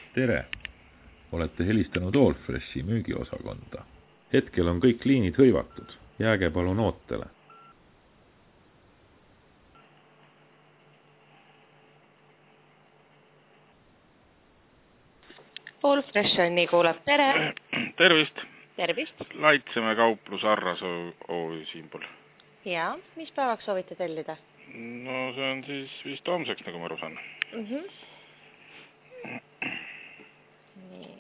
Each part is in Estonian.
Tere! Olete helistanud Allfreshi müügiosakonda. Hetkel on kõik liinid hõivatud. Jääge palun ootele. Allfresh on nii kuulab. Tere! Tervist! Tervist! Laitseme kauplus Arras OÜ siinpool. Jaa, mis päevaks soovite tellida? No see on siis vist homseks, nagu ma aru saan. Nii.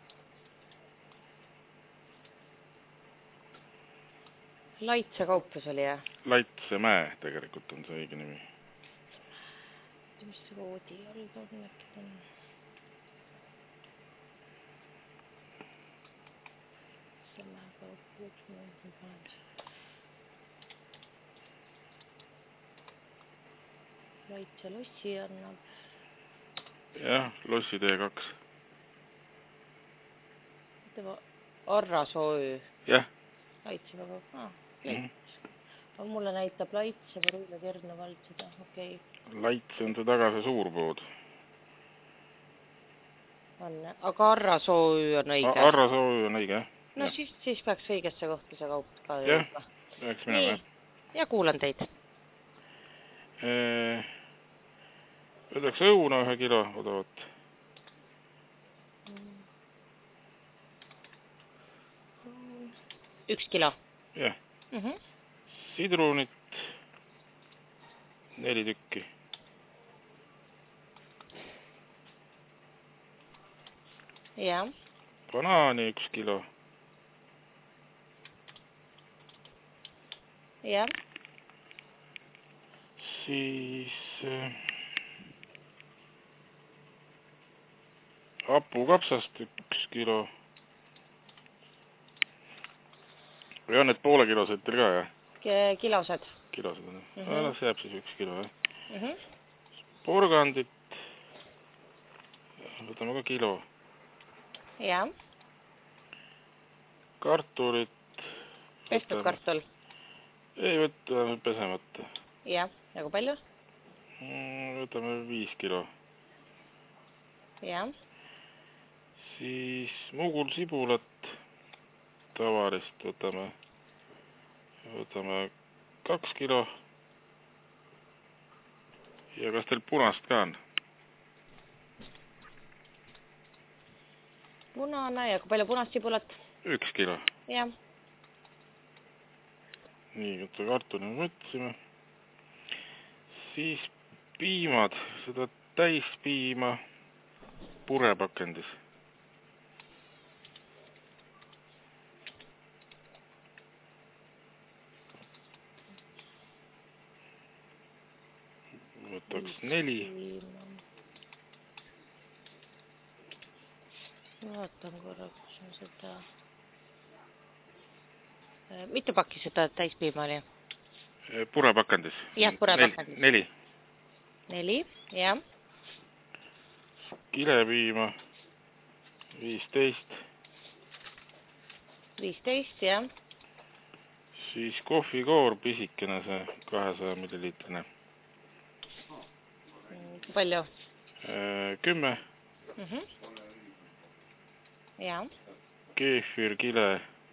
Laitse kauplus oli, jah? Laitsemäe tegelikult on see õige nimi. Mis see koodi all on? Laitse lossi annab. Jah, lossi T2. Arras OÜ. Jah. Laitse väga. Laits. Mulle näitab Laitse Võruile Kerna vald seda. Okei. Laitse on see taga see suurpood. Aga Arras OÜ on õige. Arras OÜ on õige, jah. No siis peaks õigesse kohta see kaup ka jõudma. Jah, peaks minema. Ja kuulan teid. Võtaks õuna 1 kilo odavat. Üks kilo? Jah. Sidrunit 4 tükki. Jah. Banaani 1 kilo. Jah. Siis hapukapsast 1 kilo. Või on need poole kilosed teil ka, jah? Kilosed. Kilosed on, jah. See jääb siis 1 kilo, jah. Porgandit võtame ka kilo. Jah. Kartulit. Pestud kartul? Ei, võtame pesemata. Jah, nagu palju? Võtame 5 kilo. Jah. Siis mugul sibulat tavarist võtame 2 kilo. Ja kas teil punast ka on? Punane ja kui palju punast sibulat? 1 kilo. Jah. Nii, võtta kartuli me võtsime. Siis piimad, seda täispiima purepakendis. Võtaks 4. Vaatan korraks seda. Mitu pakki seda täispiima oli? Purepakendis. Jah, purepakendis. 4. 4, jah. Kilepiima 15. 15, jah. Siis kohvikoor pisikene, see 200 milliliitrine. Palju? 10. Jah. Keefir, kile.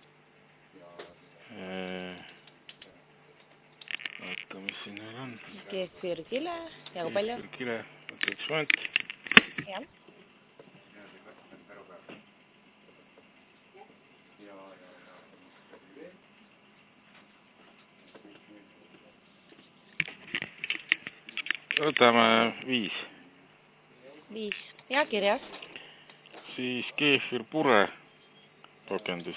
Vaata, mis siin veel on. Keefir, kile. Ja kui palju? Keefir, kile. Võtta 1 vant. Jah. Võtame 5. 5. Ja kirjas. Siis keefir pure pakendis.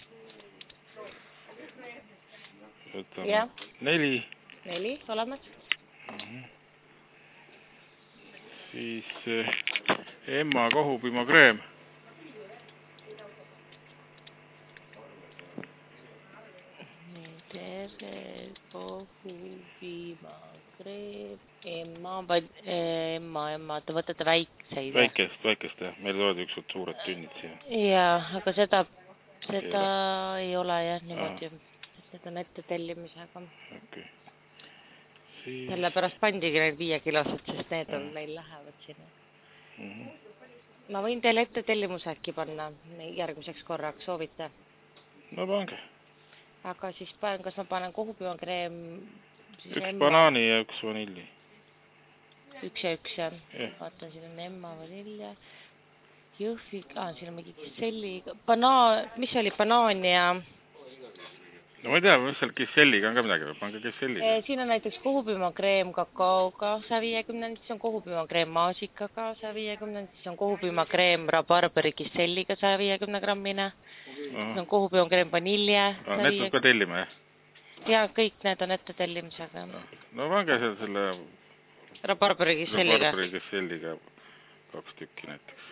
Võtame 4. 4, olemas. Siis Emma kohupiimakreem. Kohupiimakreem. Emma, te võtate väikseid. Väikest, jah. Meil tulevad ükskord suured tünnid siia. Jaa, aga seda ei ole, jah, niimoodi. Need on ette tellimisega. Okay. Sellepärast pandigi need 5 kilosed, sest need on meil lähevad sinna. ma võin teile ette tellimuse äkki panna järgmiseks korraks, soovite? No pange. Aga siis kas ma panen kohupümakreem? Üks banaani ja üks vanilli. Üks ja üks, jah. Vaatan, siin on emma, vanilja. Jõhvi, siin on mingi kisselli. Mis oli banaan ja... No ma ei tea, mis seal kisselliga on ka midagi, pange kisselliga. Siin on näiteks kohupümakreem kakaoga 150, siis on kohupümakreem maasikaga 150, siis on kohupümakreem rabarberi kisselliga 150 grammine, siis on kohupümakreem vanilje. Need peab ka tellima, jah? Ja kõik need on ette tellimisega. No pange selle... Rabarberi kisselliga. Rabarberi kisselliga 2 tükki näiteks.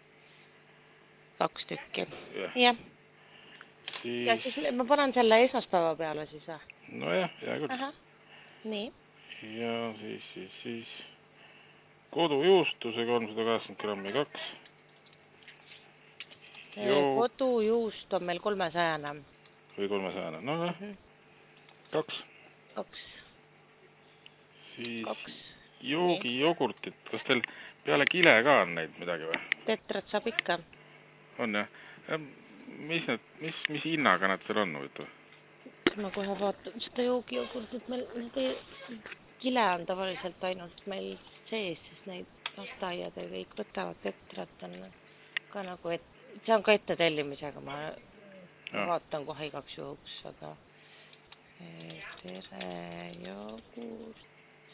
2 tükki, jah. Ja siis ma panen selle esmaspäeva peale siis, või? No jah, hea küll. Nii. Ja siis kodujuustuse 380 grammi 2. Kodujuust on meil 300. Või 300, no jah. 2. Siis joogijogurtit, kas teil peale kile ka on neid midagi või? Tetrat saab ikka. On jah. Mis hinnaga nad seal on, huvitav? Ma kohe vaatan seda joogijogurtit, meil kile on tavaliselt ainult meil sees, sest neid lasteaiad ja kõik võtavad tetrat on ka nagu, see on ka ette tellimisega, ma vaatan kohe igaks juhuks, aga tere jogurt,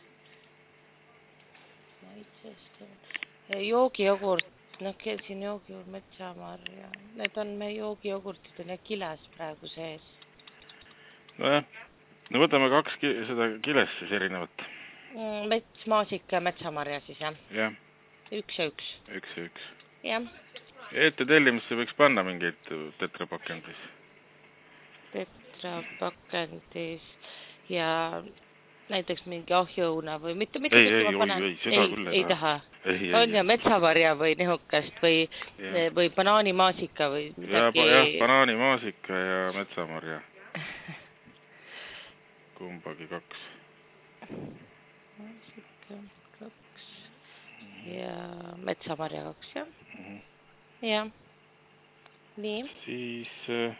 joogijogurt, siin joogijogurt, metsamarja, need on meie joogijogurtid on ja kiles praegu sees. Nojah, no võtame 2 seda kiles siis erinevat. Mets, maasika ja metsamarja siis, jah? Jah. 1 ja 1. 1 ja 1. Jah. Ette tellimisse võiks panna mingeid tetrapakendis. Tetrapakendis ja näiteks mingi ahjuuna või mitte ei, seda küll ei taha. On ja metsamarja või nihukest või banaanimaasika või midagi. Jah, banaanimaasika ja metsamarja. Kumbagi 2. Maasika 2 ja metsamarja 2, jah? Jah. Nii. Siis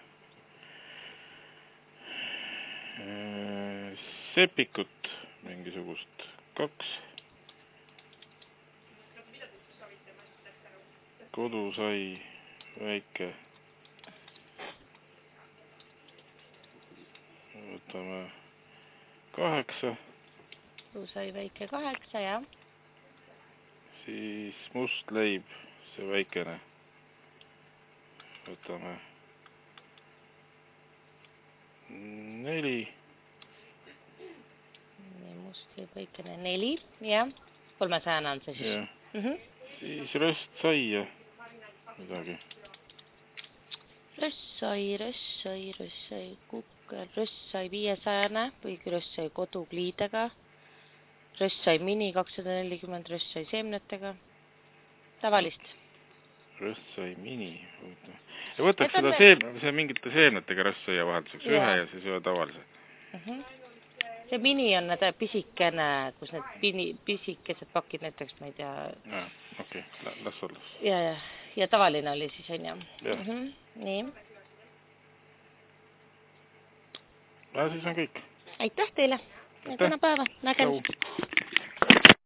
sepikut mingisugust 2. Kodusai väike. Võtame 8. Kodusai väike 8, jah. Siis must leib, see väikene. Võtame 4. Must leib väikene 4, jah. 300 on see siis. Siis röstsaia midagi. Röstsai, kukkel, röstsai 500 või röstsai kodukliidega. Röstsai mini 240, röstsai seemnetega. Tavalist. Röstsai mini. Ja võtaks seda see mingite seemnetega röstsaia vahelduseks. Ühe ja siis ühe tavalise. See mini on need pisikene, kus need pisikesed pakid näiteks, ma ei tea. Okei, las olla. Ja tavaline oli siis, on ju. Nii. Ja siis on kõik. Aitäh teile. Täna päeva. Nägemist.